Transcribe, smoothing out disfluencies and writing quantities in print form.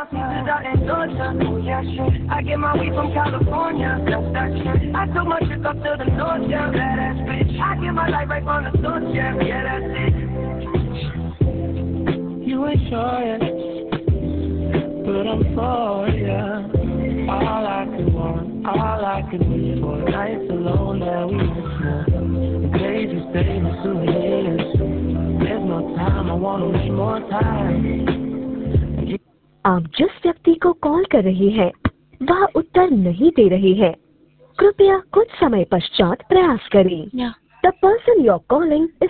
pieces out in Georgia. Oh yeah, shit. I get my weed from California. That's that shit. I took my trip up to the north, yeah. Badass bitch. I get my life right from the source, yeah. Yeah, that's it. You ain't sure yet, but I'm for ya. All I could want, all I could wish for. Nights alone that we miss more. The days we stay with souvenirs. There's no time, I wanna wish more time. आप जिस व्यक्ति को call कर रही हैं, वह उत्तर नहीं दे रही है। कृपया कुछ समय पश्चात प्रयास करें। The person you're calling is